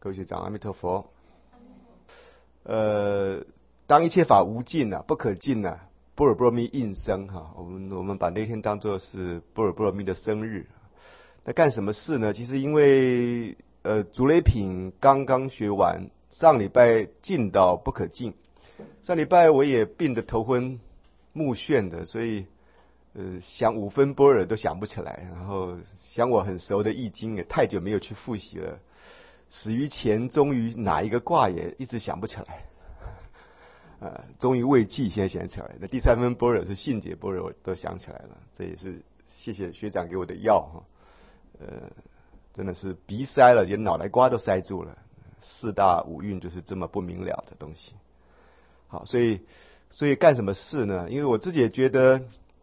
各位学长，阿弥陀佛。当一切法无尽啊，不可尽啊，般若波罗蜜应生哈。我们把那天当作是般若波罗蜜的生日。那干什么事呢？其实因为竹雷品刚刚学完，上礼拜尽到不可尽。上礼拜我也病得头昏目眩的，所以想五分般若都想不起来，然后想我很熟的易经也太久没有去复习了，始于前终于哪一个卦也一直想不起来。终于未记现在想起来，那第三分般若是信解般若，我都想起来了。这也是谢谢学长给我的药哈。真的是鼻塞了，连脑袋瓜都塞住了。四大五蕴就是这么不明了的东西。好，所以干什么事呢？因为我自己也觉得，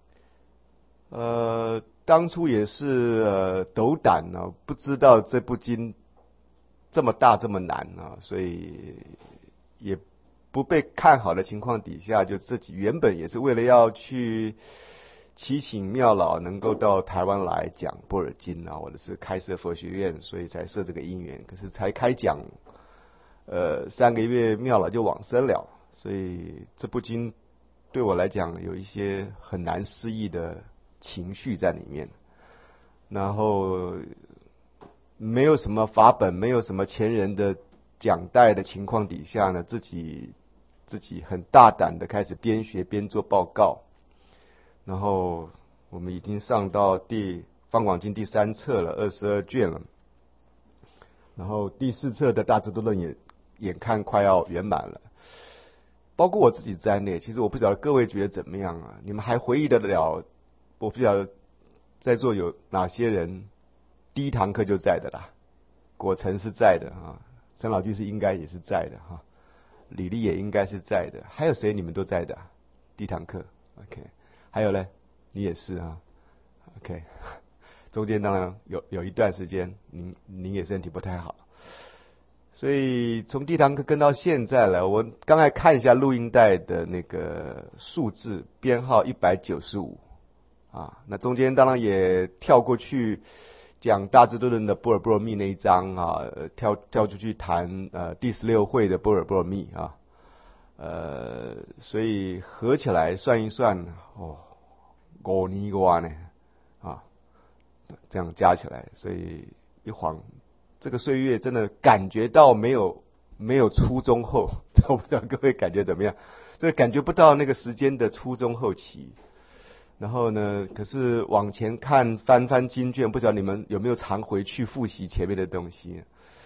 当初也是斗胆呢，不知道这部经这么大这么难啊，所以也不被看好的情况底下，就自己原本也是为了要去祈请妙老能够到台湾来讲般若经啊，或者是开设佛学院，所以才设这个因缘。可是才开讲3个月，妙老就往生了，所以这部经对我来讲有一些很难思议的情绪在里面。然后没有什么法本，没有什么前人的讲带的情况底下呢，自己很大胆的开始边学边做报告。然后我们已经上到方广经第3册了，22卷了。然后第4册的大智度论也眼看快要圆满了。包括我自己在内，其实我不晓得各位觉得怎么样啊？你们还回忆得了？我不晓得在座有哪些人第一堂课就在的啦。果成是在的啊，陈老居士应该也是在的哈，李丽也应该是在的。还有谁你们都在的？第一堂课 ，OK。还有呢，你也是啊 ，OK。中间当然有一段时间，您也身体不太好，所以从第一堂课跟到现在了。我刚才看一下录音带的那个数字编号195啊，那中间当然也跳过去讲大智度论的般若波罗蜜那一章啊，跳出去谈第16会的般若波罗蜜啊。所以合起来算一算，5年多呢，啊，这样加起来，所以一晃，这个岁月真的感觉到没有初中后，我不知道各位感觉怎么样，这感觉不到那个时间的初中后期。然后呢，可是往前看，翻经卷，不知道你们有没有常回去复习前面的东西。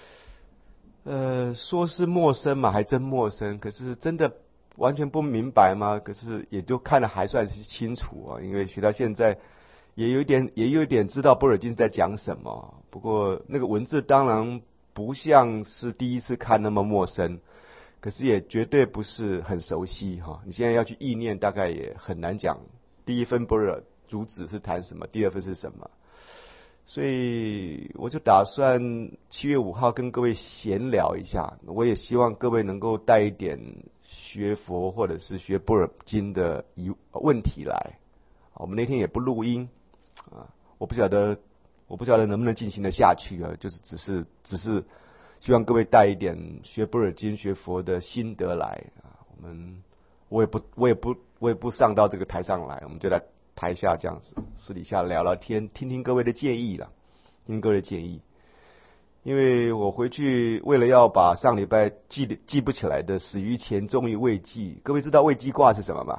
说是陌生嘛，还真陌生。可是真的完全不明白吗？可是也就看得还算是清楚啊，因为学到现在也有一点知道般若经在讲什么。不过那个文字当然不像是第一次看那么陌生，可是也绝对不是很熟悉哈。你现在要去意念，大概也很难讲。第一分般若主旨是谈什么，第二分是什么。所以我就打算7月5号跟各位闲聊一下，我也希望各位能够带一点学佛或者是学般若经的问题来。我们那天也不录音啊，我不晓得能不能进行得下去啊，就是只是希望各位带一点学般若经学佛的心得来啊。我也不上到这个台上来，我们就来台下这样子私底下聊聊天，听听各位的建议啦，听各位的建议。因为我回去为了要把上礼拜记不起来的始于前终于未记，各位知道未记卦是什么吗？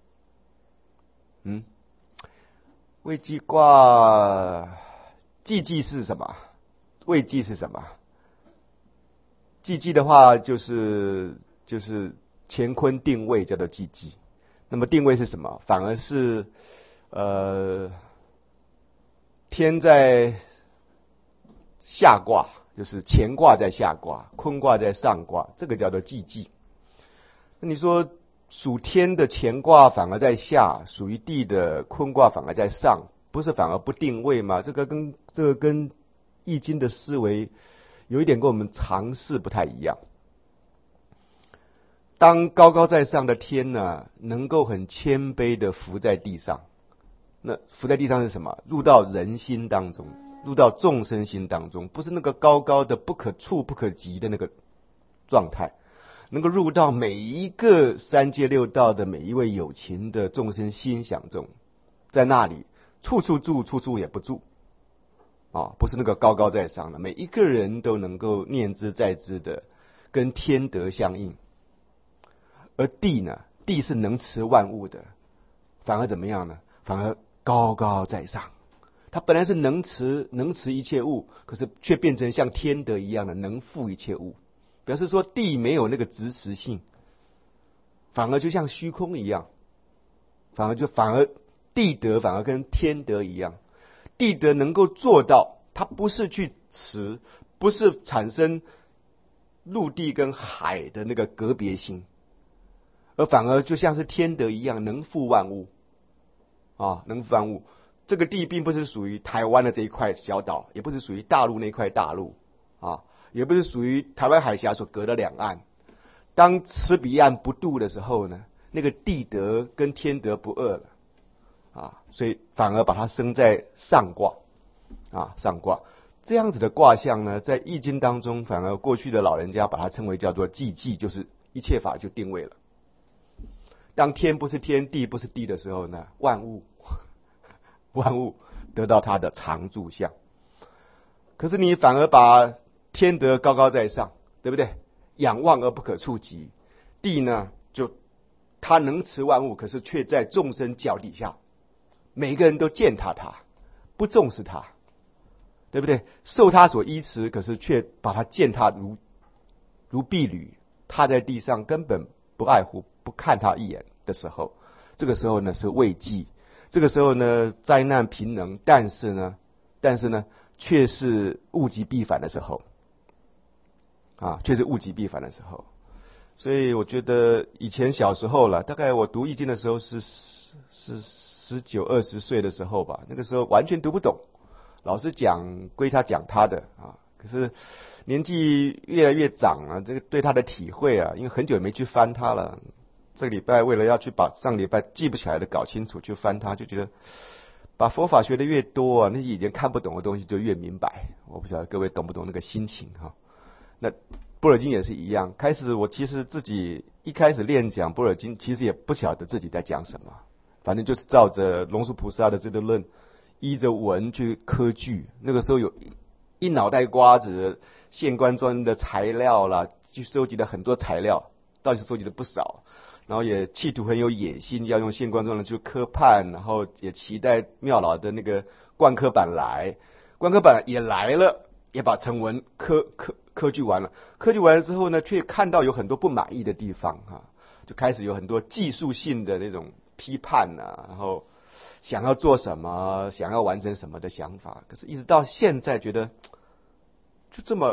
未记卦记是什么？未记是什么？记的话就是乾坤定位叫做记。那么定位是什么？反而是天在下卦，就是乾卦在下卦，坤卦在上卦，这个叫做记。那你说属天的乾卦反而在下，属于地的坤卦反而在上，不是反而不定位吗？这个跟易经的思维有一点跟我们常识不太一样。当高高在上的天呢，能够很谦卑的伏在地上，那伏在地上是什么？入到人心当中。 入到众生心当中，不是那个高高的不可触不可及的那个状态，能够入到每一个三界六道的每一位有情的众生心想中，在那里处处住，处处也不住啊，不是那个高高在上的，每一个人都能够念之在之的跟天德相应。而地呢，地是能持万物的，反而怎么样呢？反而高高在上。它本来是能持一切物，可是却变成像天德一样的能覆一切物，表示说地没有那个执实性，反而就像虚空一样，反而地德反而跟天德一样，地德能够做到，它不是去持，不是产生陆地跟海的那个隔别性，而反而就像是天德一样，能覆万物啊，能覆万物。这个地并不是属于台湾的这一块小岛，也不是属于大陆那块大陆啊，也不是属于台湾海峡所隔的两岸。当此彼岸不渡的时候呢，那个地德跟天德不二了啊，所以反而把它升在上卦啊，上卦这样子的卦象呢，在易经当中，反而过去的老人家把它称为叫做寂寂，就是一切法就定位了。当天不是天，地不是地的时候呢，万物得到它的常住相。可是你反而把天德高高在上，对不对？仰望而不可触及。地呢，就它能持万物，可是却在众生脚底下，每个人都践踏它，不重视它，对不对？受它所依持，可是却把它践踏如敝履，踏在地上，根本不爱护，不看它一眼的时候，这个时候呢是危寂。这个时候呢，灾难频能，但是呢，却是物极必反的时候，啊，却是物极必反的时候。所以我觉得以前小时候了，大概我读易经的时候是19、20岁的时候吧，那个时候完全读不懂，老师讲归他讲他的啊，可是年纪越来越长啊，这个对他的体会啊，因为很久没去翻它了。这个礼拜为了要去把上礼拜记不起来的搞清楚，去翻它，就觉得把佛法学的越多啊，那以前看不懂的东西就越明白。我不晓得各位懂不懂那个心情哈？那般若经也是一样，开始我其实自己一开始练讲般若经，其实也不晓得自己在讲什么，反正就是照着龙树菩萨的这个论，依着文去科据。那个时候有一脑袋瓜子县官专的材料啦，去收集了很多材料，倒是收集了不少。然后也企图很有野心，要用县官专的去科判，然后也期待妙老的那个贯科版来，贯科版也来了，也把成文科据完了。科据完了之后呢，却看到有很多不满意的地方哈，就开始有很多技术性的那种批判啊，然后想要做什么，想要完成什么的想法。可是，一直到现在，觉得就这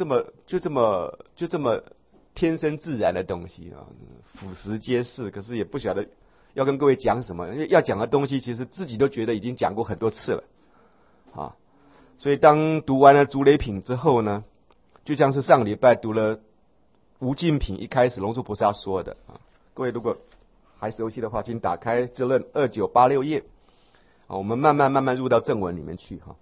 么天生自然的东西啊，俯拾皆是。可是也不晓得要跟各位讲什么，因为要讲的东西，其实自己都觉得已经讲过很多次了啊。所以当读完了竹雷品之后呢，就像是上礼拜读了无尽品一开始龙树菩萨说的啊。各位如果还熟悉的话，请打开这论2986页啊，我们慢慢入到正文里面去哈。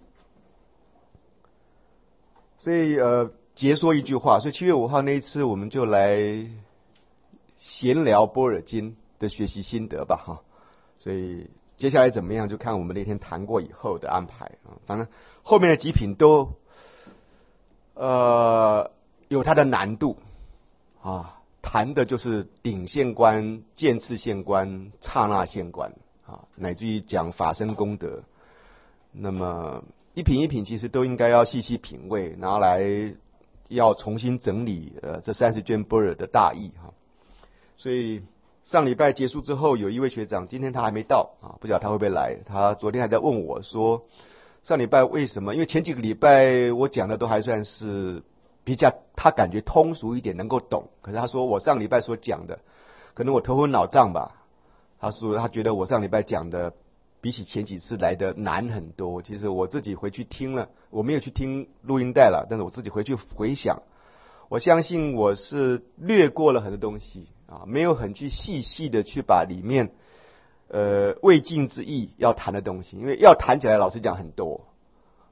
所以结说一句话，所以7月5号那一次我们就来闲聊般若经的学习心得吧哈。所以接下来怎么样，就看我们那天谈过以后的安排啊。反正后面的几品都有它的难度啊，谈的就是顶现观、渐次现观、刹那现观啊，乃至于讲法身功德。那么一品一品其实都应该要细细品味，拿来要重新整理这30卷般若的大意哈。所以上礼拜结束之后，有一位学长今天他还没到啊，不晓得他会不会来。他昨天还在问我说，上礼拜为什么？因为前几个礼拜我讲的都还算是比较他感觉通俗一点，能够懂。可是他说我上礼拜所讲的，可能我头昏脑胀吧。他说他觉得我上礼拜讲的比起前几次来的难很多。其实我自己回去听了，我没有去听录音带了，但是我自己回去回想，我相信我是略过了很多东西啊，没有很去细的去把里面未尽之意要谈的东西，因为要谈起来老实讲很多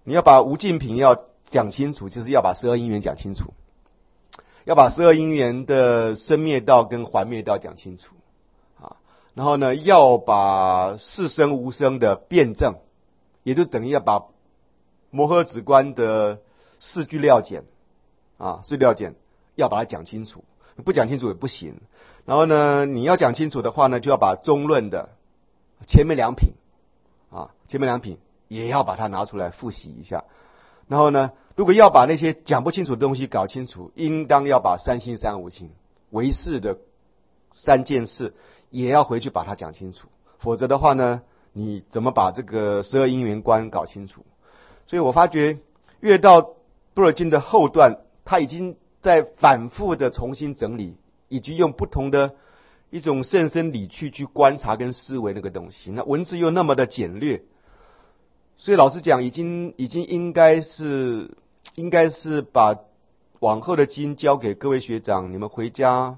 你要把无尽品要讲清楚，就是要把12因缘讲清楚，要把12因缘的生灭道跟还灭道讲清楚啊。然后呢，要把是生无生的辩证，也就等于要把摩诃止观的四句料简啊，四句料简要把它讲清楚，不讲清楚也不行。然后呢，你要讲清楚的话呢，就要把中论的前面2品啊，前面2品也要把它拿出来复习一下。然后呢，如果要把那些讲不清楚的东西搞清楚，应当要把三性三无性唯识的3件事也要回去把它讲清楚，否则的话呢，你怎么把这个12因缘观搞清楚？所以我发觉越到般若经的后段，他已经在反复的重新整理，以及用不同的一种甚深理趣去观察跟思维那个东西，那文字又那么的简略，所以老实讲，已经应该是把往后的经交给各位学长，你们回家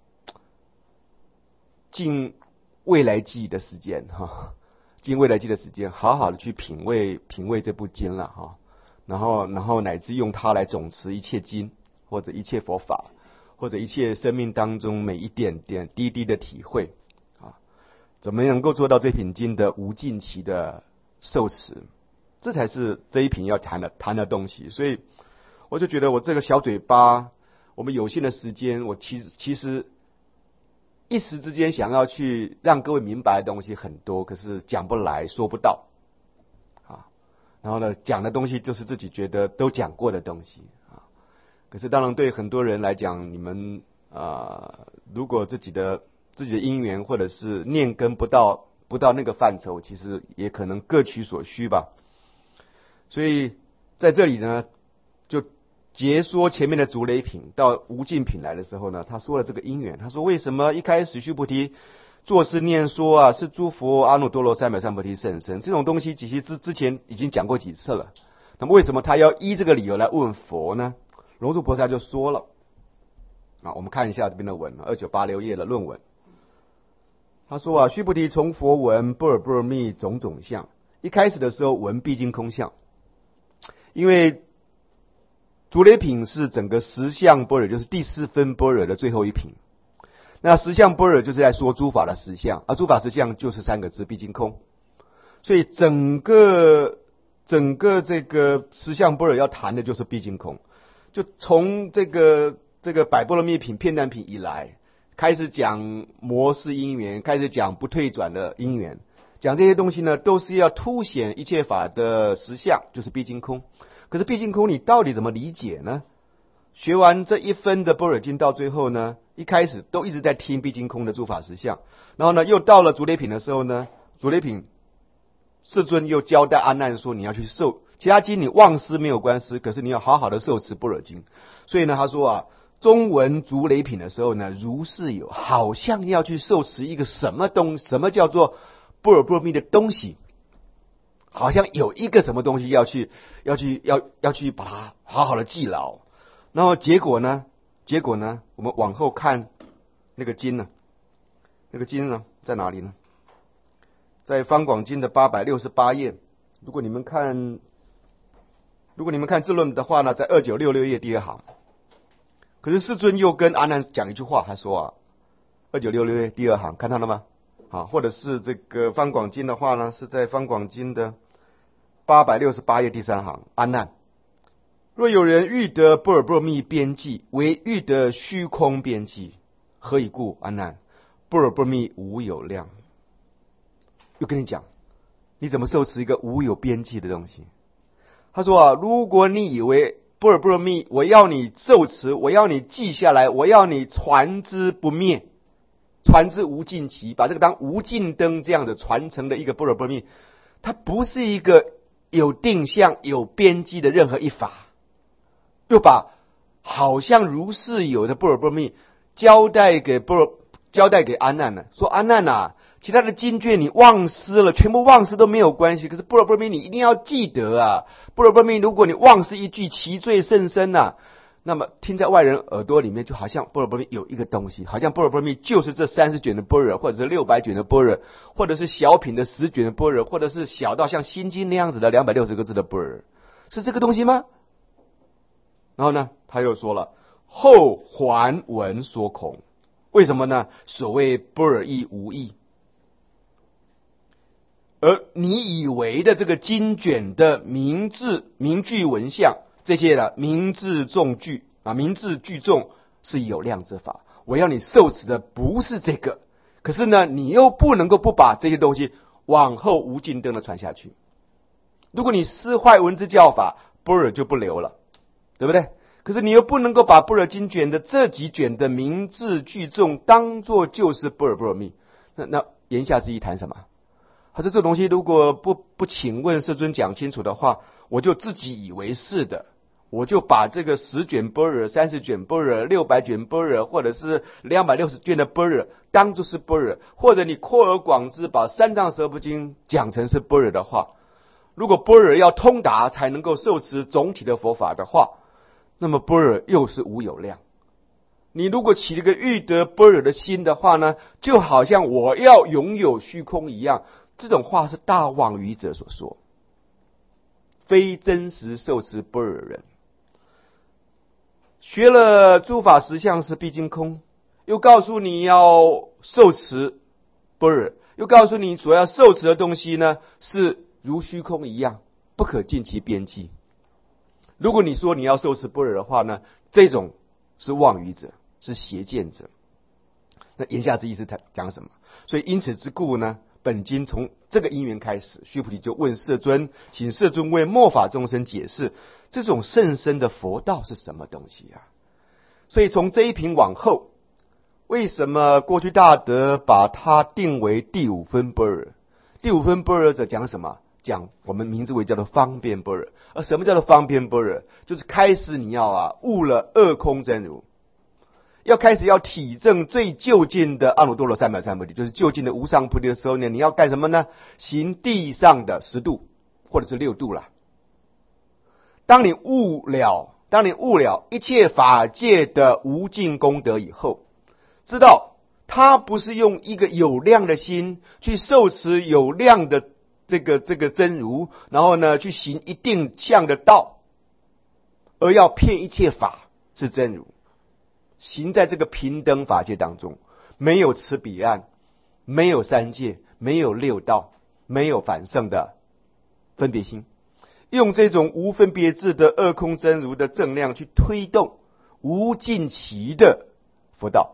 尽未来记的时间哈，尽未来记的时间，好好的去品味这部经了哈，然后乃至用它来总持一切经，或者一切佛法，或者一切生命当中每一点点滴滴的体会啊，怎么能够做到这品经的无尽期的受持？这才是这一品要谈的东西。所以我就觉得我这个小嘴巴，我们有限的时间，我其实一时之间想要去让各位明白的东西很多，可是讲不来，说不到啊。然后呢，讲的东西就是自己觉得都讲过的东西啊。可是当然对很多人来讲，你们如果自己的因缘或者是念根不到那个范畴，其实也可能各取所需吧。所以在这里呢，就结说前面的足雷品到无尽品来的时候呢，他说了这个因缘。他说为什么一开始须菩提作是念说啊，是诸佛阿耨多罗三藐三菩提甚深，这种东西其实之前已经讲过几次了。那么为什么他要依这个理由来问佛呢？龙树菩萨就说了啊，我们看一下这边的文，2986页的论文。他说啊，须菩提从佛闻般若波罗蜜种种相，一开始的时候闻毕竟空相，因为足雷品是整个十相般若，就是第4分般若的最后一品。那十相般若就是在说诸法的实相，而诸法实相就是3个字毕竟空。所以整个这个十相般若要谈的就是毕竟空。就从这个百般若蜜品片段品以来，开始讲魔事因缘，开始讲不退转的因缘，讲这些东西呢，都是要凸显一切法的实相，就是毕竟空。可是毕竟空你到底怎么理解呢？学完这1分的般若经到最后呢，一开始都一直在听毕竟空的诸法实相，然后呢又到了足雷品的时候呢，足雷品世尊又交代阿难说，你要去受其他经，你忘失没有关系，可是你要好好的受持般若经。所以呢，他说啊，中文足雷品的时候呢，如是有，好像要去受持一个什么叫做般若波罗蜜的东西，好像有一个什么东西要去把它好好的记牢。然后结果呢，我们往后看那个经呢，在哪里呢？在方广经的868页。如果你们看智论的话呢，在2966页第2行。可是世尊又跟阿难讲一句话，他说啊，2966页第2行看到了吗？啊，或者是这个方广经的话呢，是在方广经的868页第3行。阿难，若有人欲得般若波罗蜜边际，为欲得虚空边际，何以故？阿难，般若波罗蜜无有量。又跟你讲，你怎么受持一个无有边际的东西？他说啊，如果你以为般若波罗蜜，我要你受持，我要你记下来，我要你传之不灭，传之无尽期，把这个当无尽灯这样的传承的一个般若波罗蜜，它不是一个有定向有边际的任何一法，又把好像如是有的般若波罗蜜交代给阿难呢，说阿难啊，其他的经卷你忘失了，全部忘失都没有关系，可是般若波罗蜜你一定要记得啊！般若波罗蜜如果你忘失一句，其罪甚深啊！那么听在外人耳朵里面，就好像般若波罗蜜有一个东西，好像般若波罗蜜就是这30卷的般若，或者是600卷的般若，或者是小品的10卷的般若，或者是小到像心经那样子的260个字的般若。 是这个东西吗？然后呢，他又说了，后还闻说空。为什么呢？所谓不尔义无义。而你以为的这个经卷的名字、名句、文象这些的名字重句啊，名字句重是有量之法。我要你受持的不是这个，可是呢，你又不能够不把这些东西往后无尽灯的传下去。如果你撕坏文字教法，般若就不留了，对不对？可是你又不能够把般若经卷的这几卷的名字句重当作就是般若波罗蜜，那言下之意谈什么？他说这东西如果不请问世尊讲清楚的话，我就自己以为是的，我就把这个10卷般若、30卷般若、600卷般若，或者是260卷的般若当作是般若，或者你扩而广之，把三藏十二部经讲成是般若的话，如果般若要通达才能够受持总体的佛法的话，那么般若又是无有量。你如果起了个欲得般若的心的话呢，就好像我要拥有虚空一样。这种话是大妄语者所说，非真实受持般若人。学了诸法实相是毕竟空，又告诉你要受持般若，又告诉你所要受持的东西呢，是如虚空一样，不可尽其边际。如果你说你要受持般若的话呢，这种是妄语者，是邪见者。那言下之意是讲什么？所以因此之故呢，本经从这个因缘开始，须菩提就问世尊，请世尊为末法众生解释这种甚深的佛道是什么东西啊？所以从这一品往后，为什么过去大德把它定为第5分般若？第5分般若者讲什么？讲我们名字为叫做方便般若。而什么叫做方便般若？就是开始你要悟了二空真如，要开始要体证最究竟的阿耨多罗三藐三菩提，就是究竟的无上菩提的时候呢，你要干什么呢？行地上的10度或者是6度啦。当你悟了一切法界的无尽功德以后，知道它不是用一个有量的心去受持有量的这个真如，然后呢去行一定相的道，而要骗一切法是真如，行在这个平等法界当中，没有此彼岸，没有三界，没有六道，没有反胜的分别心，用这种无分别智的二空真如的正量去推动无尽期的佛道，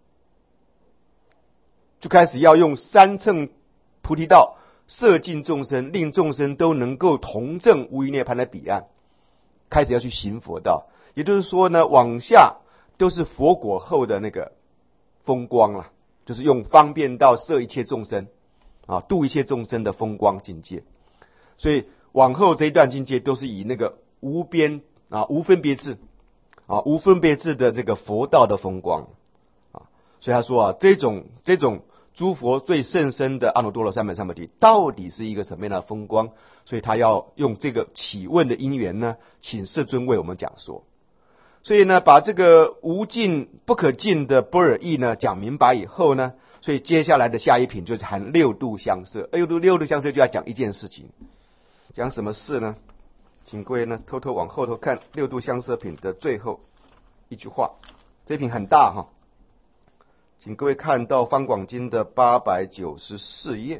就开始要用三乘菩提道摄尽众生，令众生都能够同证无余涅槃的彼岸，开始要去行佛道。也就是说呢，往下都是佛果后的那个风光了，就是用方便道摄一切众生度一切众生的风光境界。所以往后这一段境界都是以那个无边无分别智无分别智的这个佛道的风光所以他说这种诸佛最甚深的阿耨多罗三藐三菩提到底是一个什么样的风光？所以他要用这个启问的因缘呢，请世尊为我们讲说。所以呢，把这个无尽不可尽的般若义呢讲明白以后呢，所以接下来的下一品就是含6度相摄。六度相摄就要讲一件事情，讲什么事呢？请各位呢偷偷往后头看6度相摄品的最后一句话，这一品很大请各位看到方广经的894页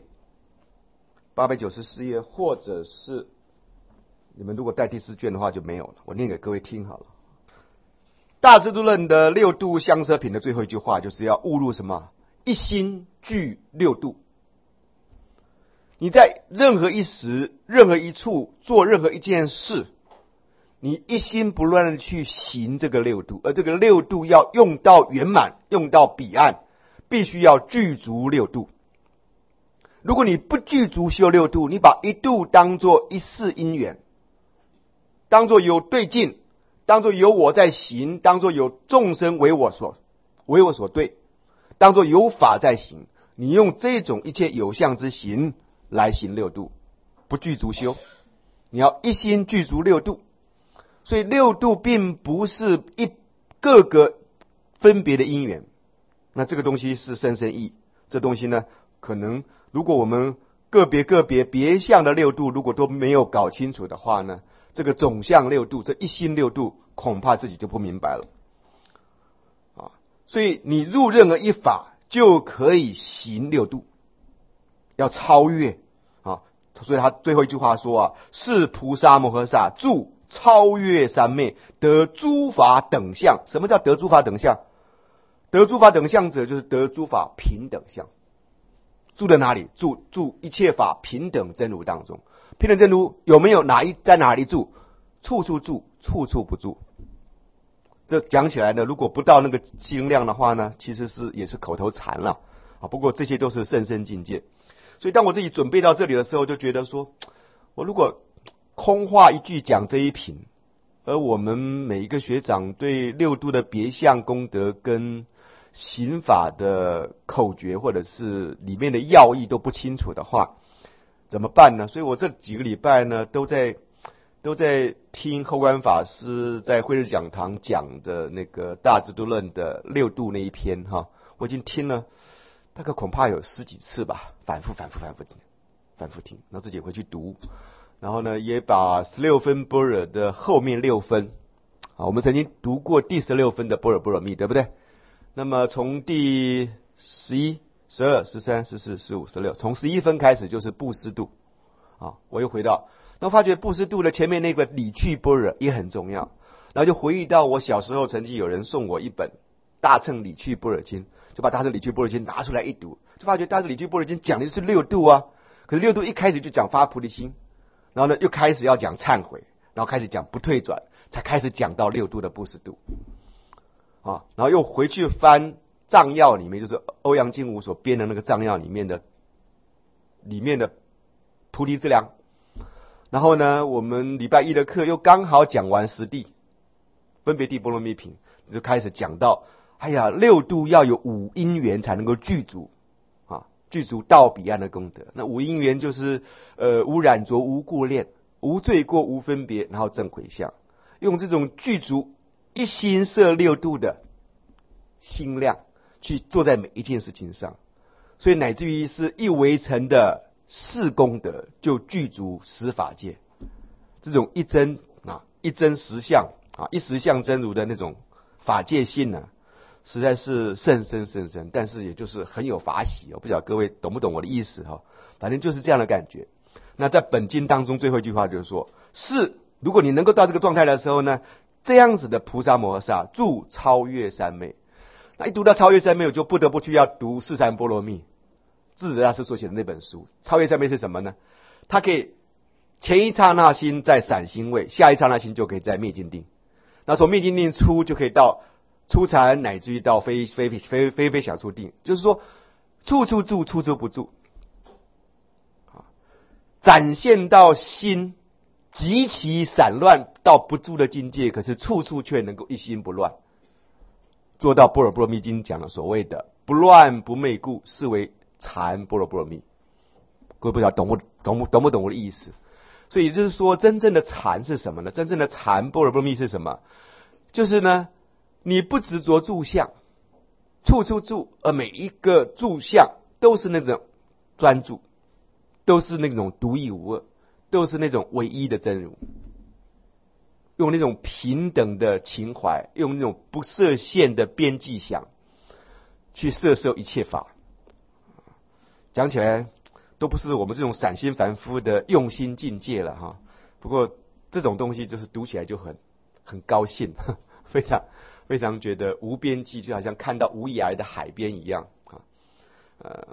，894页，或者是你们如果带第4卷的话就没有了，我念给各位听好了。大智度论的6度相摄品的最后一句话，就是要悟入什么？一心具6度。你在任何一时、任何一处做任何一件事，你一心不乱的去行这个6度，而这个6度要用到圆满，用到彼岸，必须要具足6度。如果你不具足修6度，你把1度当作一世因缘，当作有对境，当作有我在行，当作有众生为我所对，当作有法在行，你用这种一切有相之行来行6度，不具足修。你要一心具足6度。所以6度并不是各个分别的因缘，那这个东西是深深义。这东西呢，可能如果我们个别别项的6度如果都没有搞清楚的话呢， 这个总相六度，这一心六度，恐怕自己就不明白了啊。所以你入任何一法，就可以行六度，要超越啊。所以他最后一句话说啊：是菩萨摩诃萨住超越三昧，得诸法等相。什么叫得诸法等相？得诸法等相者，就是得诸法平等相。住在哪里？住一切法平等真如当中。平等真如有没有在哪里住？处处住，处处不住。这讲起来呢，如果不到那个精量的话呢，其实也是口头禅了啊。不过这些都是甚深境界。所以当我自己准备到这里的时候，就觉得说，我如果空话一句讲这一品，而我们每一个学长对六度的别相功德跟行法的口诀或者是里面的要义都不清楚的话，怎么办呢？所以我这几个礼拜呢，都在听后观法师在慧日讲堂讲的那个大智度论的六度那一篇哈，我已经听了大概恐怕有10几次吧，反复听，然后自己回去读，然后呢也把16分般若的后面6分啊，我们曾经读过第16分的般若波罗蜜，对不对？那么从第11、12、13、14、15、16，从11分开始就是布施度啊。我又回到，那发觉布施度的前面那个理趣般若也很重要，然后就回忆到我小时候曾经有人送我一本大乘理趣般若经，就把大乘理趣般若经拿出来一读，就发觉大乘理趣般若经讲的是六度啊，可是六度一开始就讲发菩提心，然后呢又开始要讲忏悔，然后开始讲不退转，才开始讲到六度的布施度啊，然后又回去翻藏要里面，就是欧阳靖无所编的那个藏要里面的菩提资粮。然后呢，我们礼拜一的课又刚好讲完10地分别地波罗蜜品，就开始讲到，哎呀，六度要有5因缘才能够具足啊，具足到彼岸的功德。那5因缘就是无染着、无故恋、无罪过、无分别，然后正回向，用这种具足一心摄六度的心量去做在每一件事情上，所以乃至于是一围城的4功德就具足10法界，这种一真实相啊，一实相真如的那种法界性呢，实在是甚深，但是也就是很有法喜哦。不晓得各位懂不懂我的意思哈？反正就是这样的感觉。那在本经当中最后一句话就是说，如果你能够到这个状态的时候呢，这样子的菩萨摩诃萨住超越三昧。那一读到超越三昧，我就不得不去要读四禅波罗蜜，智者大师所写的那本书。超越三昧是什么呢？它可以前一刹那心在散心位，下一刹那心就可以在灭尽定。那从灭尽定出就可以到初禅，乃至于到非想出定，就是说处处住，处处不住，展现到心极其散乱到不住的境界，可是处处却能够一心不乱，做到般若波罗蜜经讲的所谓的不乱不昧故，是为禅般若波罗蜜。各位不知道懂不懂我的意思？所以也就是说，真正的禅是什么呢？真正的禅般若波罗蜜是什么？就是呢，你不执着住相，处处住，而每一个住相都是那种专注，都是那种独一无二，都是那种唯一的真如。用那种平等的情怀，用那种不设限的边际想去摄受一切法，讲起来都不是我们这种散心凡夫的用心境界了哈。不过这种东西就是读起来就很高兴，非常觉得无边际，就好像看到无涯的海边一样啊。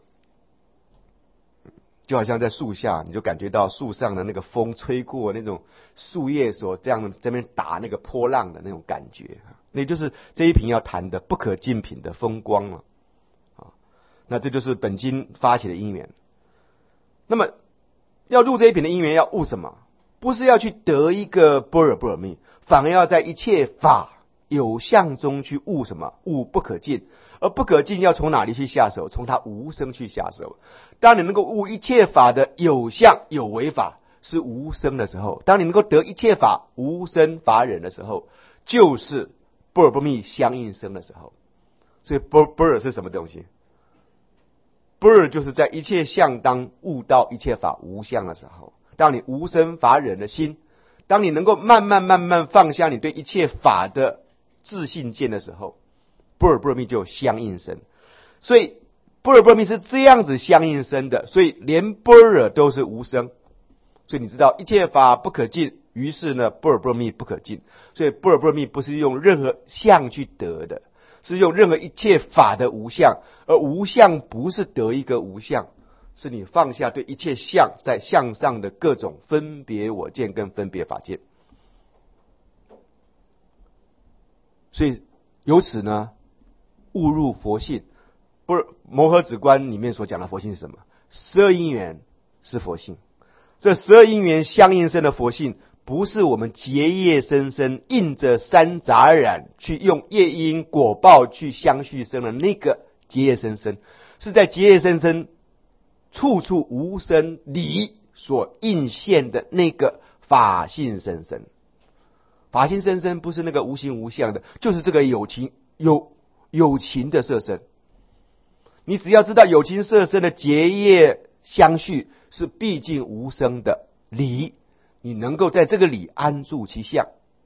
就好像在树下，你就感觉到树上的那个风吹过那种树叶所这样这边打那个波浪的那种感觉，那就是这一品要谈的不可尽品的风光了啊。那这就是本经发起的因缘。那么要入这一品的因缘要悟什么？不是要去得一个般若波罗蜜，反而要在一切法有相中去悟什么？悟不可尽。而不可尽要从哪里去下手？从它无生去下手。当你能够悟一切法的有相有为法是无生的时候，当你能够得一切法无生法忍的时候，就是般若波罗蜜相应生的时候。所以般若是什么东西？般若就是在一切相当悟到一切法无相的时候，当你无生法忍的心当你能够慢慢放下你对一切法的自信见的时候，般若波罗蜜就相应生。所以般若波罗蜜是这样子相应生的，所以连般若都是无生。所以你知道一切法不可尽，于是呢般若波罗蜜不可尽。所以般若波罗蜜不是用任何相去得的，是用任何一切法的无相，而无相不是得一个无相，是你放下对一切相在相上的各种分别我见跟分别法见。所以由此呢悟入佛性。不是摩诃止观里面所讲的佛性是什么？12因缘是佛性。这12因缘相应生的佛性，不是我们结业生生印着三杂染去用业因果报去相续生的那个结业生生，是在结业生生处处无生理所应现的那个法性生生。法性生生不是那个无形无相的，就是这个有情的色身。你只要知道有情色身的结业相续是毕竟无生的理，你能够在这个理安住其相，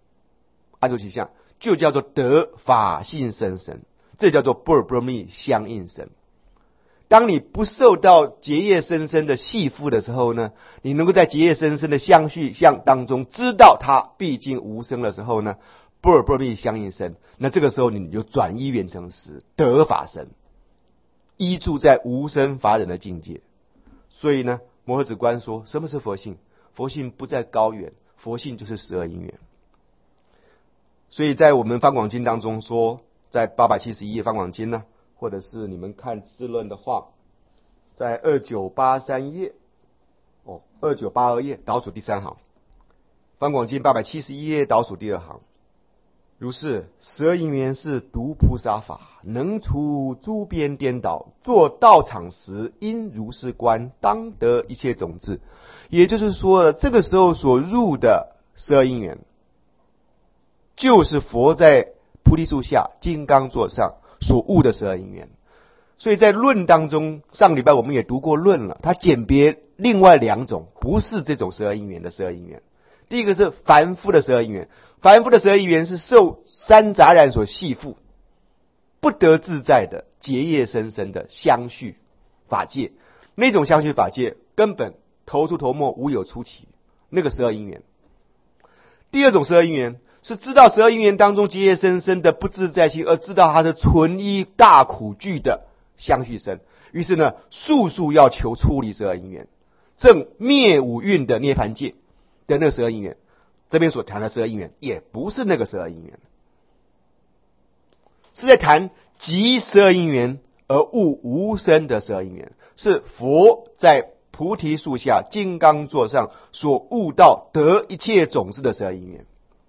就叫做得法性生生，这叫做般若波罗蜜相应生。当你不受到结业生生的系缚的时候呢，你能够在结业生生的相续相当中知道它毕竟无生的时候呢，般若波罗蜜相应生，那这个时候你就转依缘成实，得法身，依住在无生法忍的境界。所以呢摩诃止观说什么是佛性？佛性不在高远，佛性就是12因缘。所以在我们方广经当中说，在871页方广经呢，或者是你们看智论的话，在2983页2982页倒数第3行，方广经871页倒数第2行，如是12因缘是独菩萨法，能除诸边颠倒，做道场时应如是观，当得一切种子。也就是说这个时候所入的12因缘，就是佛在菩提树下金刚座上所悟的12因缘。所以在论当中，上个礼拜我们也读过论了，它简别另外2种，不是这种12因缘的12因缘。第一个是凡夫的12因缘，凡夫的12因缘是受三杂染所系缚，不得自在的结业生生的相续法界，那种相续法界根本头出头没，无有出期，那个12因缘。第二种12因缘是知道12因缘当中结业生生的不自在性，而知道它是纯一大苦具的相续生，于是呢速要求出离12因缘，正灭五蕴的涅槃界的那12因缘。这边所谈的12因缘也不是那个12因缘，是在谈即12因缘而悟无生的12因缘，是佛在菩提树下金刚座上所悟到得一切种子的12因缘。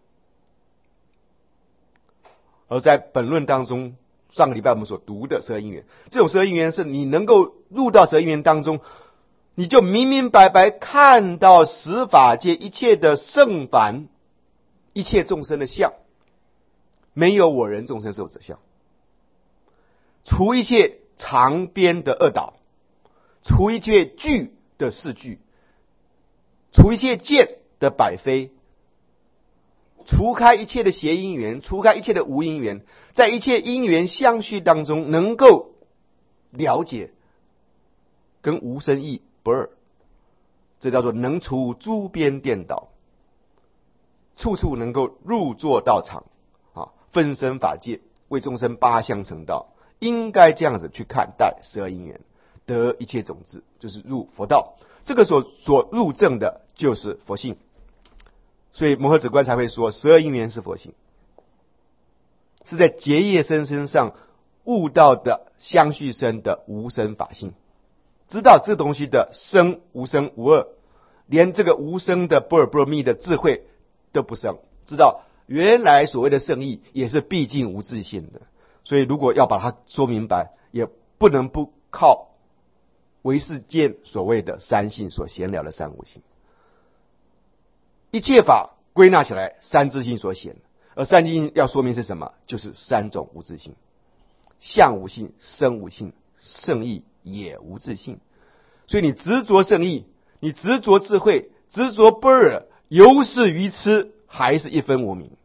而在本论当中，上个礼拜我们所读的12因缘，这种12因缘是你能够入到12因缘当中，你就明明白白看到十法界一切的圣凡，一切众生的相，没有我人众生寿者相，除一切常边的恶导，除一切句的四句，除一切见的百非，除开一切的邪因缘，除开一切的无因缘，在一切因缘相续当中能够了解跟无生义不二，这叫做能除诸边颠倒，处处能够入座道场分身法界，为众生八相成道，应该这样子去看待12因缘，得一切种子，就是入佛道。这个所入证的就是佛性，所以摩诃止观才会说12因缘是佛性，是在结业生身上悟到的相续生的无生法性，知道这东西的生无生无二，连这个无生的般若波罗蜜的智慧都不生，知道原来所谓的圣义也是毕竟无自性的。所以如果要把它说明白，也不能不靠唯识见所谓的三性所显了的三无性。一切法归纳起来三自性所显，而三自性要说明是什么？就是三种无自性：相无性、生无性、圣义也无自性。所以你执着圣义，你执着智慧，执着般若， 犹是愚痴，还是一分无明。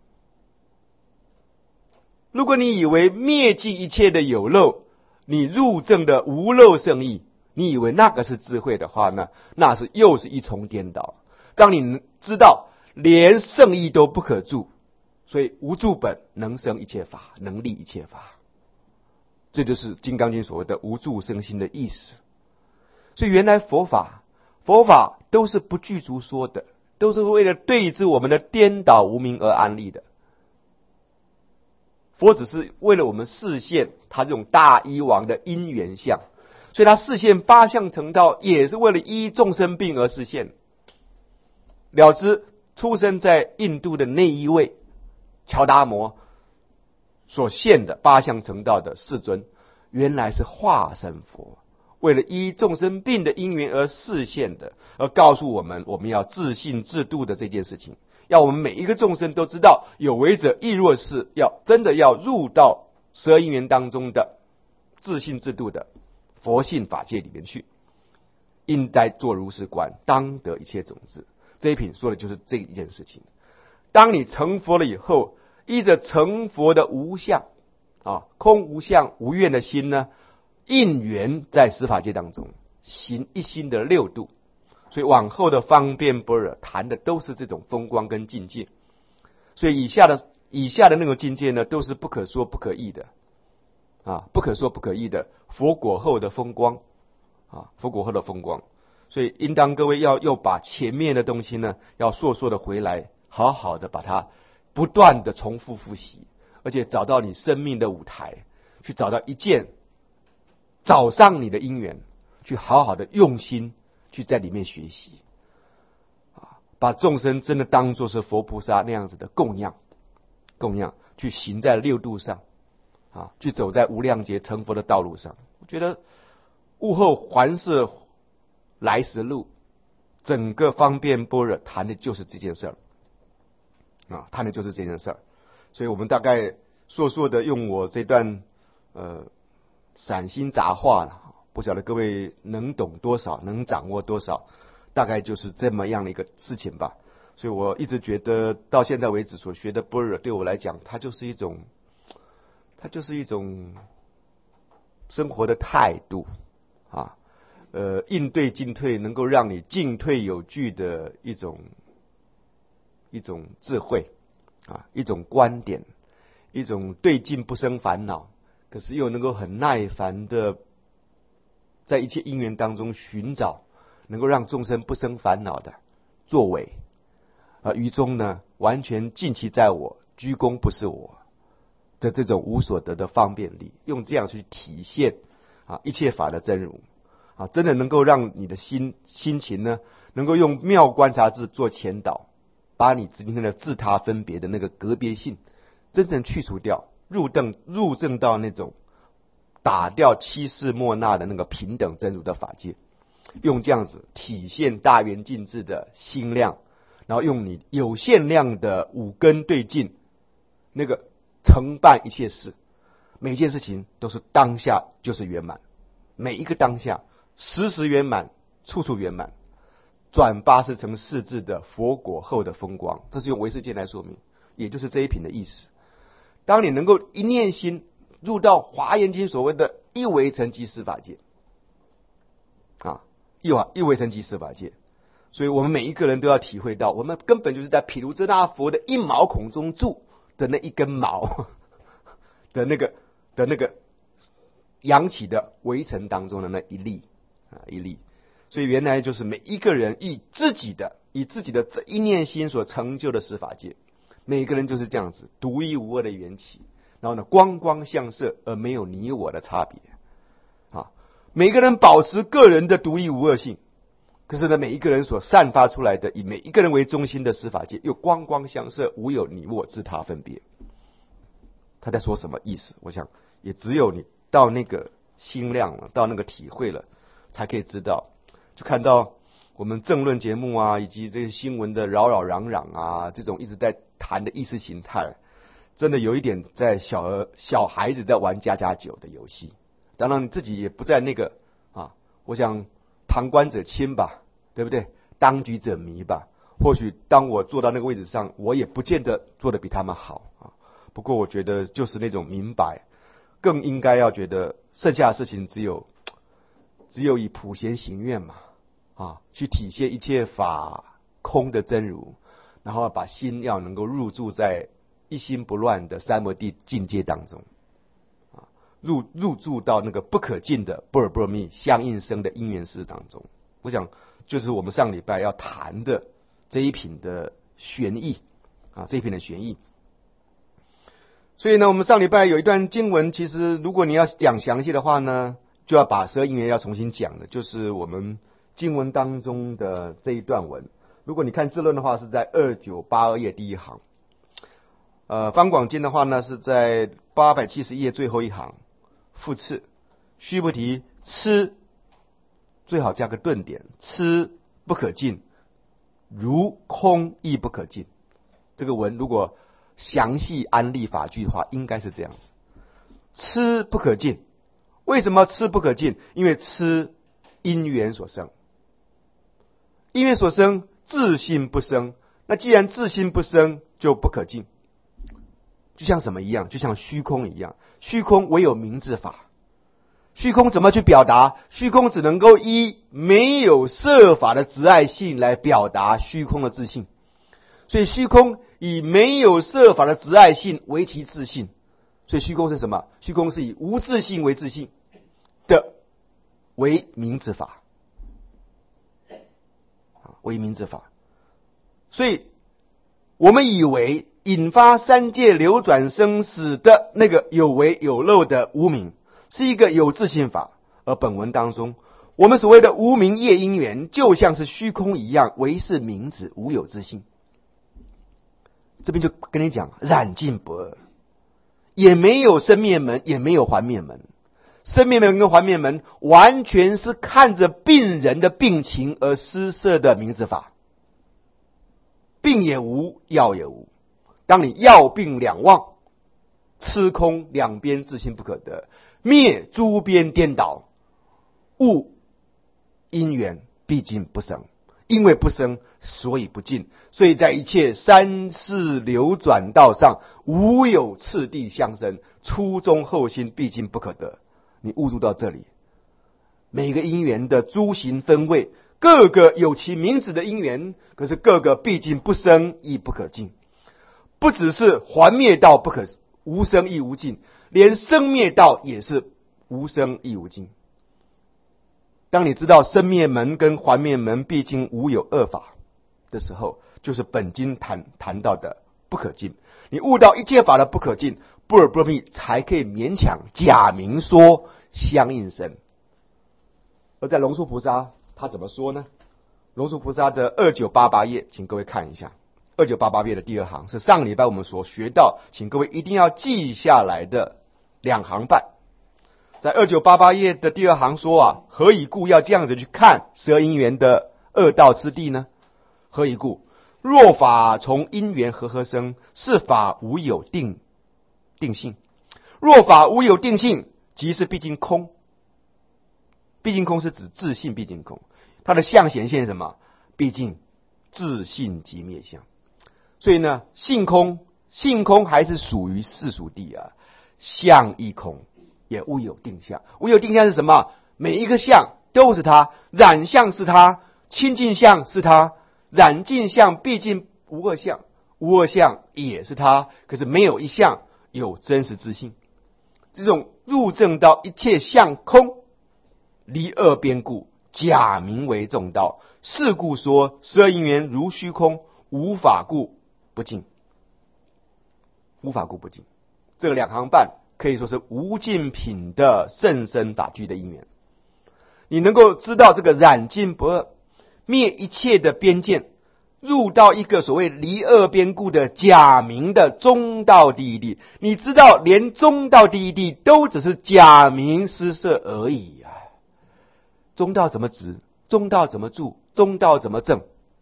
如果你以为灭尽一切的有漏，你入证的无漏圣义，你以为那个是智慧的话呢，那是又是一重颠倒。当你知道连圣义都不可住，所以无住本能生一切法，能立一切法，这就是《金刚经》所谓的无住生心的意思。所以原来佛法都是不具足说的，都是为了对治我们的颠倒无明而安立的。佛只是为了我们示现他这种大医王的因缘相，所以他示现八相成道，也是为了医众生病而示现。了知出生在印度的那一位乔达摩所现的八相成道的世尊，原来是化身佛，为了医众生病的因缘而示现的，而告诉我们要自信自度的这件事情。要我们每一个众生都知道，有为者亦若是，真的要入到12因缘当中的自信自度的佛性法界里面去，应该做如是观，当得一切种子。这一品说的就是这一件事情。当你成佛了以后，依着成佛的无相空无相无愿的心呢，应缘在十法界当中行一心的六度。所以往后的方便般若谈的都是这种风光跟境界。所以以下的那种境界呢，都是不可说不可议的不可说不可议的佛果后的风光佛果后的风光。所以应当各位又把前面的东西呢，要硕的回来，好好的把它不断的重复复习，而且找到你生命的舞台，去找到一件找上你的因缘，去好好的用心去在里面学习把众生真的当作是佛菩萨那样子的供养，去行在六度上去走在无量劫成佛的道路上。我觉得悟后还是来时路，整个方便般若谈的就是这件事儿谈的就是这件事儿。所以我们大概说的用我这段散心杂话了，不晓得各位能懂多少，能掌握多少，大概就是这么样的一个事情吧。所以我一直觉得到现在为止所学的般若，对我来讲，它就是一种生活的态度应对进退，能够让你进退有据的一种智慧一种观点，一种对境不生烦恼，可是又能够很耐烦的在一切因缘当中寻找能够让众生不生烦恼的作为于中呢完全尽其在我，居功不是我的这种无所得的方便力，用这样去体现一切法的真如真的能够让你的心情呢，能够用妙观察智做前导，把你今天的自他分别的那个隔别性真正去除掉，入证到那种打掉七世莫那的那个平等真如的法界，用这样子体现大圆净智的心量，然后用你有限量的五根对境，那个承办一切事，每一件事情都是当下就是圆满，每一个当下时时圆满，处处圆满，转80成4智的佛果后的风光。这是用唯识见来说明，也就是这一品的意思。当你能够一念心入到华严经所谓的一微尘即十法界一微尘即十法界，所以我们每一个人都要体会到，我们根本就是在毗卢遮那佛的一毛孔中住的那一根毛的那个扬起的微尘当中的那一粒一粒。所以原来就是每一个人以自己的这一念心所成就的十法界，每个人就是这样子独一无二的缘起，然后呢光光相摄，而没有你我的差别每个人保持个人的独一无二性，可是呢每一个人所散发出来的以每一个人为中心的十法界又光光相摄，无有你我自他分别。他在说什么意思？我想也只有你到那个心量了，到那个体会了，才可以知道。就看到我们政论节目以及这些新闻的扰扰攘攘这种一直在谈的意识形态，真的有一点在小孩子在玩家家酒的游戏。当然自己也不在那个我想旁观者清吧，对不对？当局者迷吧。 或许当我坐到那个位置上，我也不见得做得比他们好啊。不过我觉得就是那种明白，更应该要觉得剩下的事情只有以普贤行愿嘛，啊，去体现一切法空的真如，然后把心要能够入住在一心不乱的三摩地境界当中，啊，入住到那个不可尽的般若波罗蜜相应生的因缘识当中。我想就是我们上礼拜要谈的这一品的玄义啊，这一品的玄义。所以呢，我们上礼拜有一段经文，其实如果你要讲详细的话呢，就要把十二因缘要重新讲的，就是我们经文当中的这一段文。如果你看字论的话，是在2982页第一行。方广经的话呢，是在871页最后一行。复次，须菩提，痴最好加个顿点，痴不可尽，如空亦不可尽。这个文如果详细安立法句的话，应该是这样子。痴不可尽，为什么痴不可尽？因为痴因缘所生，因缘所生，自性不生。那既然自性不生，就不可尽。就像什么一样？就像虚空一样，虚空唯有名字法。虚空怎么去表达？虚空只能够依没有色法的执爱性来表达虚空的自性。所以虚空以没有色法的执爱性为其自性。所以虚空是什么？虚空是以无自性为自性的为名字法，为名字法。所以我们以为引发三界流转生死的那个有为有漏的无明是一个有自性法，而本文当中我们所谓的无明业因缘就像是虚空一样，唯是名字，无有自性。这边就跟你讲染尽不二，也没有生灭门，也没有还灭门。生灭门跟还灭门完全是看着病人的病情而施设的名字法，病也无，药也无。当你药病两忘，痴空两边自性不可得，灭诸边颠倒，悟因缘毕竟不生。因为不生，所以不尽。所以在一切三世流转道上，无有次第相生，初中后心毕竟不可得。你悟入到这里，每个因缘的诸行分位，各个有其名字的因缘，可是各个毕竟不生亦不可尽。不只是还灭道不可无生亦无尽，连生灭道也是无生亦无尽。当你知道生灭门跟还灭门毕竟无有二法的时候，就是本经谈到的不可尽。你悟到一切法的不可尽，般若波罗蜜才可以勉强假名说相应生。而在龙树菩萨他怎么说呢？龙树菩萨的2988页，请各位看一下。2988页的第二行是上礼拜我们所学到，请各位一定要记下来的2行半。在2988页的第二行说啊，何以故要这样子去看十二因缘的恶道之地呢？何以故？若法从因缘和生，是法无有定性。若法无有定性，即是毕竟空。毕竟空是指自性毕竟空，它的相显现是什么？毕竟自性即灭相。所以呢，性空还是属于世俗谛啊，相亦空。也无有定相，无有定相是什么？每一个相都是它，染相是它，清净相是它，染净相毕竟无二相，无二相也是它，可是没有一相有真实自性。这种入证到一切相空，离二边故，假名为众道。是故说十二因缘如虚空，无法故不尽。无法故不尽，这个2行半可以说是无尽品的甚深法具的因缘。你能够知道这个染尽不二，灭一切的边见，入到一个所谓离二边故的假名的中道第一谛。你知道连中道第一谛都只是假名施设而已啊！中道怎么直？中道怎么住？中道怎么正？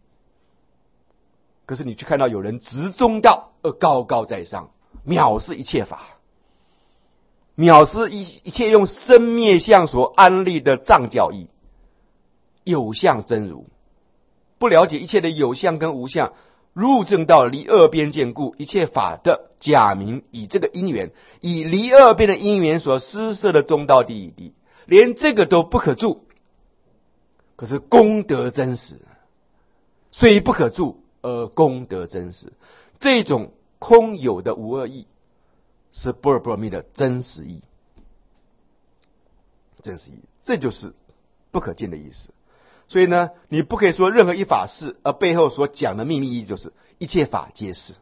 可是你去看到有人执中道而高高在上，藐视一切法，藐视一切用生灭相所安立的藏教义，有相真如， 不了解一切的有相跟无相，入正道离二边见故，一切法的假名，以这个因缘，以离二边的因缘所施设的中道第一谛，连这个都不可住。可是功德真实，虽不可住而功德真实，这种空有的无二义，是般若波罗蜜的真实义。真实义，这就是不可见的意思。所以呢，你不可以说任何一法是，而背后所讲的秘密意义就是一切法皆是。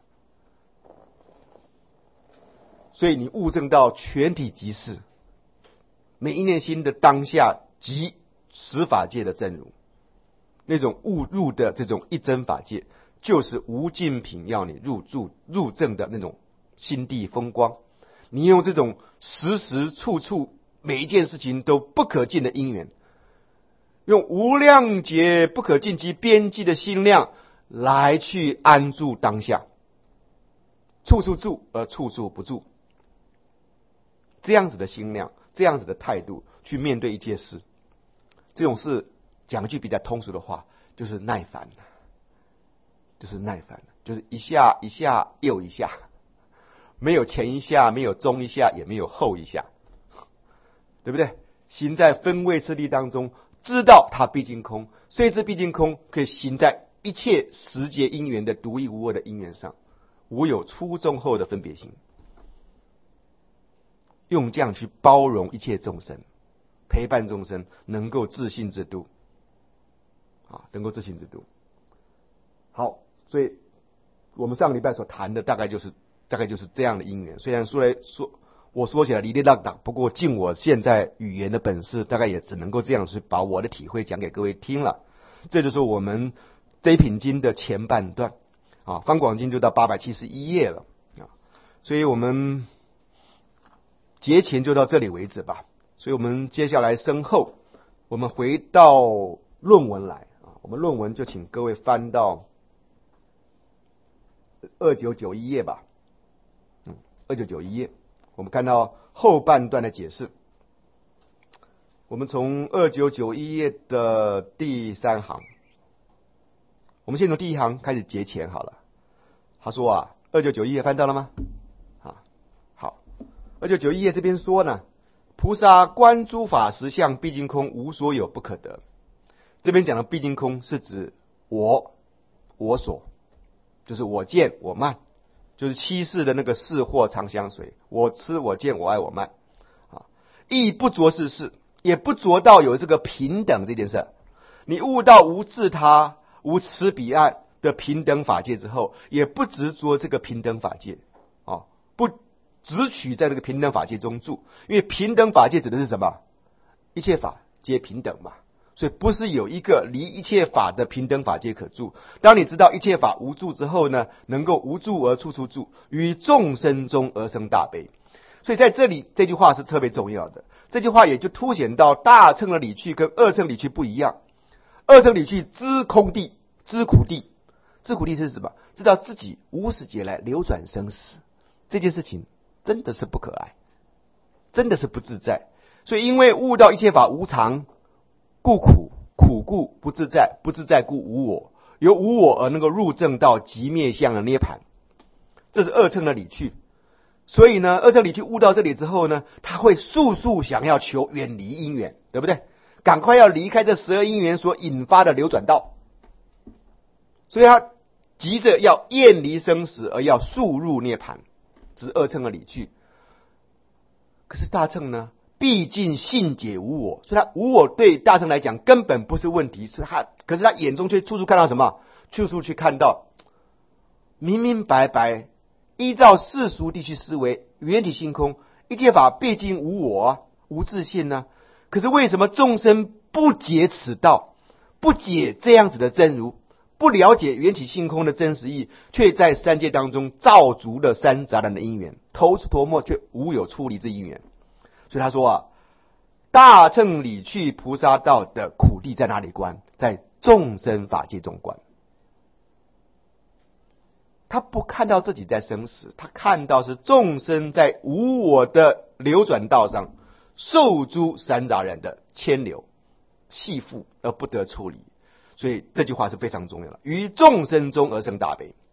所以你悟证到全体即是，每一念心的当下即十法界的真如，那种悟入的这种一真法界，就是无尽品要你入证的那种心地风光。你用这种时时处处每一件事情都不可尽的因缘，用无量劫不可尽其边际的心量来去安住当下，处处住而处处不住，这样子的心量，这样子的态度去面对一件事，这种事讲一句比较通俗的话，就是耐烦，就是耐烦，就是一下一下又一下，没有前一下，没有中一下，也没有后一下，对不对？行在分位次第当中，知道它毕竟空，虽知毕竟空，可以行在一切时节因缘的独一无二的因缘上，无有初中后的分别心，用这样去包容一切众生，陪伴众生，能够自信自度，能够自信自度。好，所以我们上个礼拜所谈的大概就是这样的因缘。虽然我说起来哩哩啦啦，不过尽我现在语言的本事，大概也只能够这样去把我的体会讲给各位听了。这就是我们这一品经的前半段方广经就到871页了所以我们节前就到这里为止吧。所以我们接下来身后，我们回到论文来我们论文就请各位翻到2991页吧。2991页。我们看到后半段的解释，我们从2991页的第3行，我们先从第1行开始节前好了。他说2991页翻到了吗？好，2991页这边说呢，菩萨观诸法实相毕竟空，无所有不可得。这边讲的毕竟空是指我所，就是我见我慢，就是七世的那个世惑常相随，我痴我见我爱我慢亦不着世事，也不着到有这个平等这件事。你悟到无自他无此彼岸的平等法界之后，也不执着这个平等法界不只取在这个平等法界中住，因为平等法界指的是什么？一切法皆平等嘛，所以不是有一个离一切法的平等法界可住。当你知道一切法无住之后呢，能够无住而处处住，于众生中而生大悲。所以在这里这句话是特别重要的，这句话也就凸显到大乘的理趣跟二乘理趣不一样。二乘理趣知空地知苦地，知苦地是什么？知道自己无始劫来流转生死，这件事情真的是不可爱，真的是不自在。所以因为悟到一切法无常，故苦，苦故不自在，不自在故无我，由无我而能够入证到极灭相的涅槃，这是二乘的理趣。所以呢，二乘理趣悟到这里之后呢，他会速速想要求远离因缘，对不对？赶快要离开这12因缘所引发的流转道，所以他急着要厌离生死，而要速入涅槃，这是二乘的理趣。可是大乘呢，毕竟性解无我，所以他无我对大乘来讲根本不是问题，可是他眼中却处处看到什么？处处去看到明明白白，依照世俗地区思维，圆体性空，一切法毕竟无我无自性呢？可是为什么众生不解此道，不解这样子的真如，不了解缘起性空的真实意，却在三界当中造足了三杂染的因缘，头出头没却无有出离之因缘。所以他说大乘理趣菩萨道的苦地在哪里观？在众生法界中观。他不看到自己在生死，他看到是众生在无我的流转道上受诸三杂染的牵流系缚而不得出离。 所以这句话是非常重要的，于众生中而生大悲。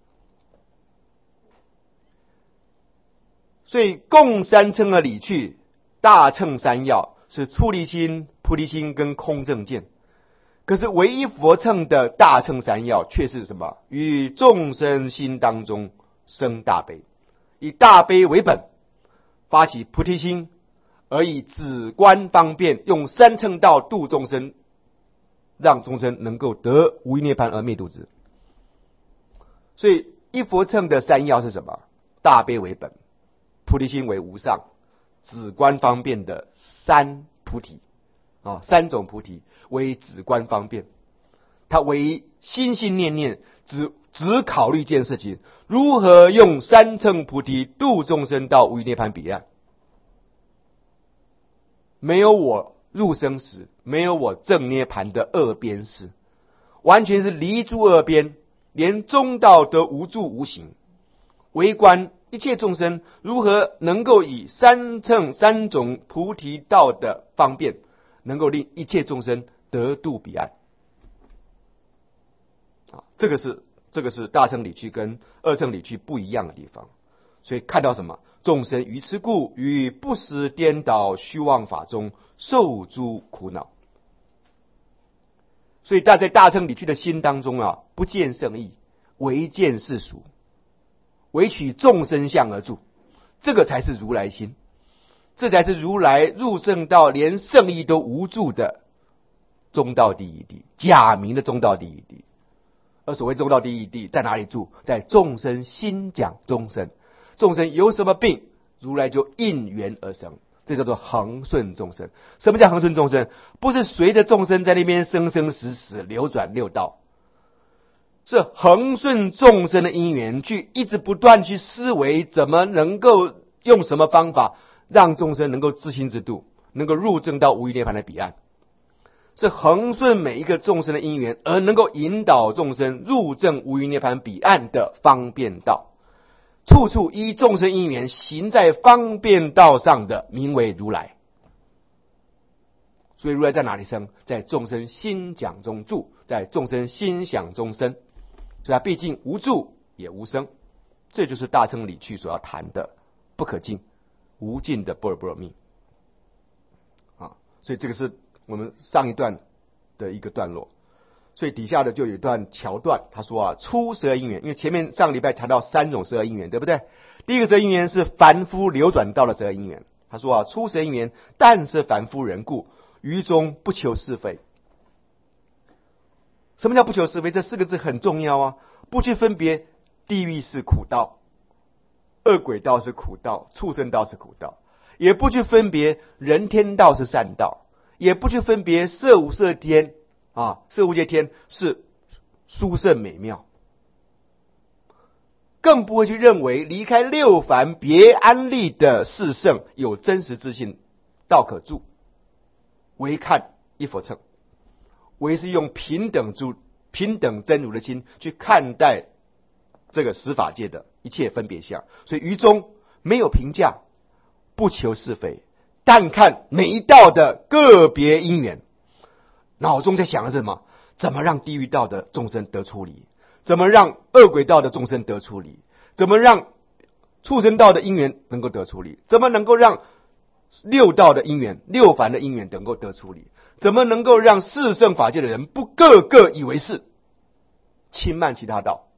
所以共三乘而理趣，大乘三要是出离心、菩提心跟空正见。可是唯一佛乘的大乘三要却是什么？于众生心当中生大悲，以大悲为本，发起菩提心，而以止观方便，用三乘道度众生，让众生能够得无余涅槃而灭度之。所以一佛乘的三要是什么？大悲为本，菩提心为无上，止观方便的三菩提三种菩提为止观方便。他唯心心念念只考虑一件事情，如何用三乘菩提度众生到无余涅槃彼岸。没有我入生死，没有我正涅槃的二边事，完全是离诸二边，连中道都无住无形，唯观一切众生如何能够以三乘三种菩提道的方便，能够令一切众生得度彼岸。这个是大乘理趣跟二乘理趣不一样的地方。所以看到什么？众生于此故，于不实颠倒虚妄法中受诸苦恼。所以在大乘理趣的心当中不见圣义，唯见世俗，唯取众生相而住，这个才是如来心，这才是如来入圣道连圣义都无住的中道第一地，假名的中道第一地。而所谓中道第一地在哪里住？在众生心讲中生。众生有什么病，如来就应缘而生，这叫做恒顺众生。什么叫恒顺众生？不是随着众生在那边生生死死流转六道，是恒顺众生的因缘，去一直不断去思维，怎么能够用什么方法让众生能够自心自度，能够入证到无余涅槃的彼岸。是恒顺每一个众生的因缘，而能够引导众生入证无余涅槃彼岸的方便道。处处依众生因缘行在方便道上的，名为如来。所以如来在哪里生？在众生心讲中住，在众生心想中生。所以他毕竟无住也无生，这就是大乘理趣所要谈的不可尽无尽的般若波罗蜜所以这个是我们上一段的一个段落。所以底下的就有一段桥段，他说出十二因缘，因为前面上个礼拜谈到三种十二因缘，对不对？第一个十二因缘是凡夫流转到了十二因缘。他说出十二因缘，但是凡夫人故，于中不求是非。什么叫不求是非？这四个字很重要不去分别地狱是苦道，恶鬼道是苦道，畜生道是苦道，也不去分别人天道是善道，也不去分别色无色天色无界天是殊胜美妙，更不会去认为离开六凡别安立的四圣有真实自信道可住，唯看一佛乘，唯是用平等真如的心去看待这个十法界的一切分别相。所以于中没有评价，不求是非，但看每一道的个别因缘，脑中在想的是什么？怎么让地狱道的众生得出离？怎么让恶鬼道的众生得出离？怎么让畜生道的因缘能够得出离？怎么能够让六道的因缘、六凡的因缘能够得出离？怎么能够让四圣法界的人不个个以为是，轻慢其他道？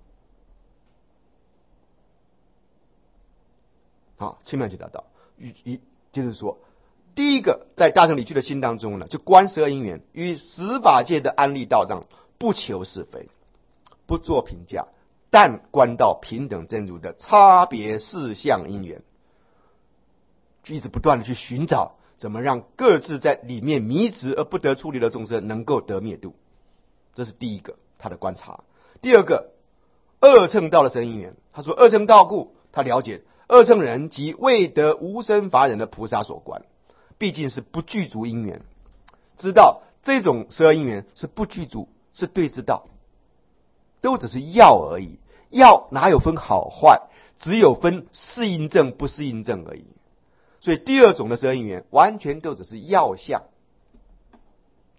轻慢其他道。就是说，第一个在大乘理趣的心当中呢，就观十二因缘与十法界的安立道上，不求是非，不做评价，但观到平等真如的差别事项因缘，就一直不断的去寻找怎么让各自在里面迷执而不得出离的众生能够得灭度。这是第一个他的观察。第二个，二乘道的十二因缘，他说二乘道故，他了解二乘人及未得无生法忍的菩萨所观，毕竟是不具足因缘，知道这种十二因缘是不具足，是对之道，都只是药而已。药哪有分好坏？只有分适应症不适应症而已。所以第二种的十二因缘完全都只是药相，对不对？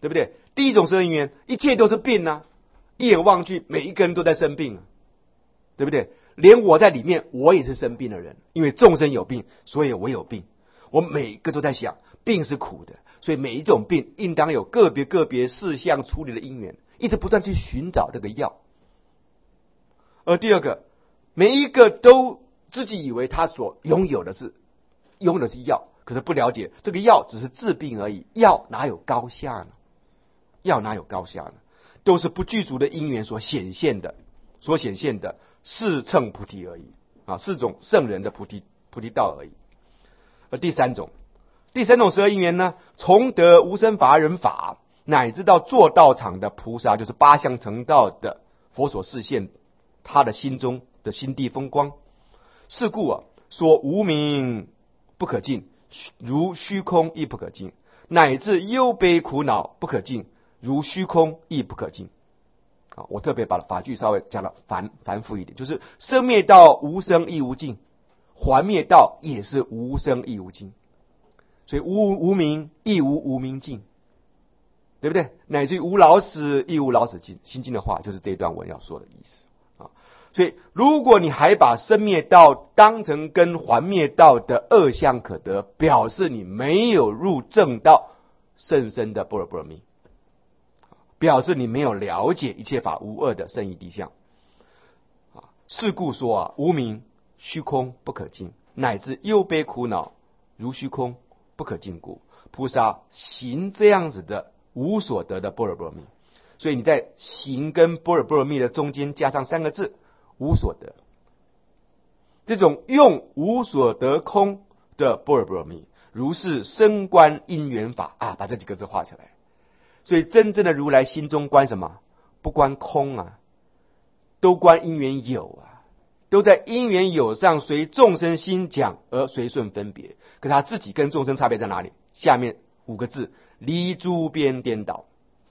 第一种十二因缘，一切都是病啊，一眼望去，每一个人都在生病啊，对不对？连我在里面，我也是生病的人，因为众生有病，所以我有病。我每个都在想，病是苦的，所以每一种病应当有个别事项处理的因缘，一直不断去寻找这个药。而第二个，每一个都自己以为他所拥有的是药，可是不了解这个药只是治病而已，药哪有高下呢？药哪有高下呢？都是不具足的因缘所显现的四乘菩提而已啊，四种圣人的菩提道而已。而第三种十二因缘呢，从得无生法忍法，乃至到做道场的菩萨，就是八相成道的佛所示现他的心中的心地风光。是故啊，说无明不可尽，如虚空亦不可尽，乃至忧悲苦恼不可尽，如虚空亦不可尽。啊，我特别把法句稍微讲了繁复一点，就是生灭道无生亦无尽，还灭道也是无生亦无尽，所以无明亦无明尽，对不对？乃至于无老死亦无老死尽。心经的话就是这段文要说的意思啊。所以如果你还把生灭道当成跟还灭道的二相可得，表示你没有入正道甚深的般若波罗蜜，表示你没有了解一切法无二的圣义谛相啊。是故说啊，无明虚空不可尽，乃至忧悲苦恼如虚空不可尽故，菩萨行这样子的无所得的般若波罗蜜。所以你在行跟般若波罗蜜的中间加上三个字，无所得。这种用无所得空的般若波罗蜜，如是生观因缘法啊，把这几个字画起来。所以真正的如来心中观什么？不观空啊，都观因缘有啊，都在因缘有上随众生心讲而随顺分别。可他自己跟众生差别在哪里？下面五个字：离诸边颠倒。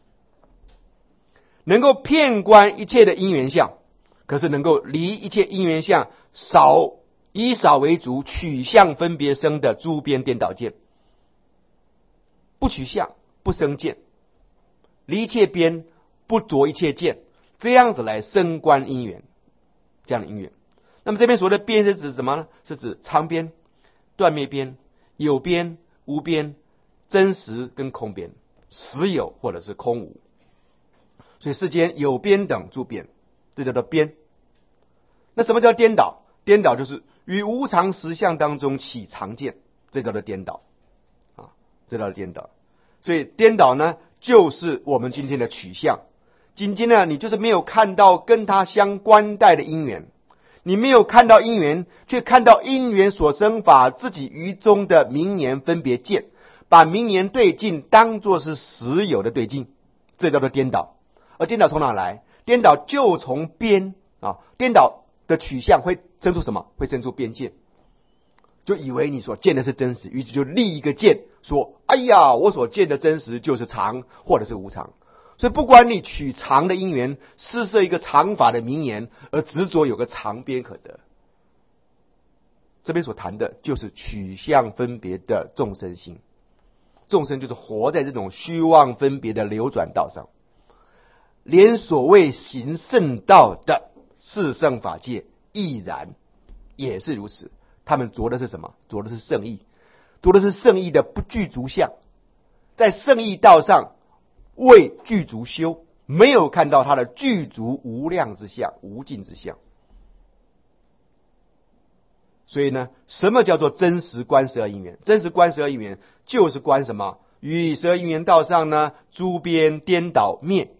能够遍观一切的因缘相，可是能够离一切因缘相以少为足，取相分别生的诸边颠倒见，不取相不生见，离一切边不着一切见，这样子来生观因缘，这样的因缘。那么这边所谓的边是指什么呢？是指常边、断灭边、有边、无边、真实跟空边，实有或者是空无。所以世间有边等诸边，这叫做边。那什么叫颠倒？颠倒就是于无常实相当中起常见，这叫做颠倒啊，这叫做颠倒。所以颠倒呢，就是我们今天的取向。今天呢，你就是没有看到跟它相关带的因缘，你没有看到因缘，却看到因缘所生法自己于中的名言分别见，把名言对境当作是实有的对境，这叫做颠倒。而颠倒从哪来？颠倒就从边啊，颠倒的取向会生出什么？会生出边界，就以为你所见的是真实，于是就立一个见，说：哎呀，我所见的真实就是常或者是无常。所以不管你取常的因缘，施设一个常法的名言，而执着有个常边可得。这边所谈的就是取向分别的众生心，众生就是活在这种虚妄分别的流转道上。连所谓行圣道的四圣法界亦然，也是如此。他们着的是什么？着的是圣义，着的是圣义的不具足相，在圣义道上未具足修，没有看到他的具足无量之相、无尽之相。所以呢，什么叫做真实观十二因缘？真实观十二因缘，就是观什么？于十二因缘道上呢，诸边颠倒灭，